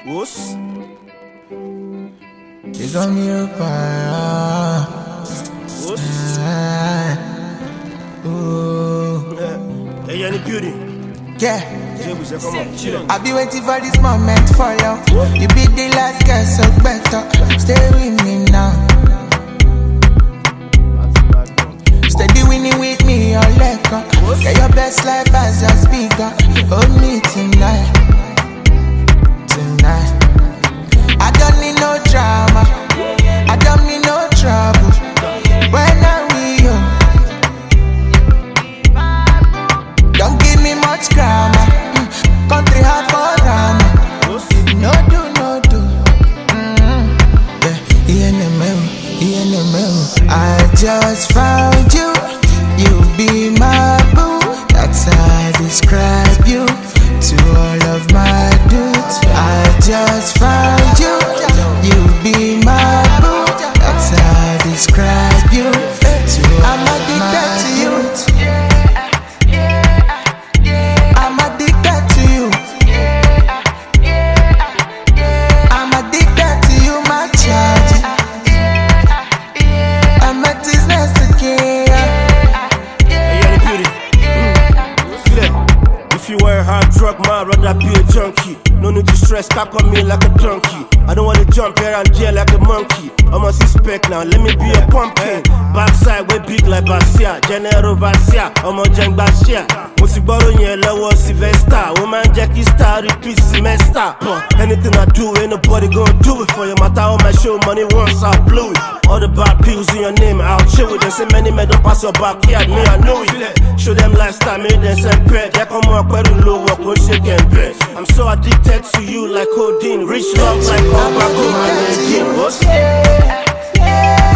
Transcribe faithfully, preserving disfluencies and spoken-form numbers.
What's? You got me up high. What's? Ooh. Hey, you in the building? Yeah. James, come on, chill. I've been waiting for this moment for long. You be the last girl, so better stay with me now. Steady winning with me, your leg up. Get your best life as a speaker. Hold me tonight, tonight. I don't need no drama, I don't need no trouble. When I'm with you, don't give me much grammar. Mm, country hard for drama. No do, no do. Mm-hmm. Yeah, in the middle, in the middle. I just found you, you be my boo. That's how I describe you to all of my dudes. I just found you, you be my boo. That's how I describe you to all I'm addicted to you. I'm addicted to you. I'm addicted to you, my charge. I'm a business again. Hey, you in the building? Mm. Feel it. If you were a hard drug man, rather be a junkie. No need to stress, cock on me like a donkey. I don't wanna jump here and there like a monkey. I'm a suspect now, let me be a pumpkin. Backside way big like Basia, General Vasia, I'm a Jang Basia. Musibaro nye lowo Sylvester, woman Jackie Star repeat semester. But anything I do, ain't nobody gonna do it for you. Matter how my show money once I blew it. All the bad pills in your name, I'll chill with them. Say many men don't pass your backyard, me I know it. Show them lifestyle, make them send bread. They come on, quite low, walk, won't shake and bread. I'm so addicted to you like codeine, rich love like all back home and then what's yeah, yeah.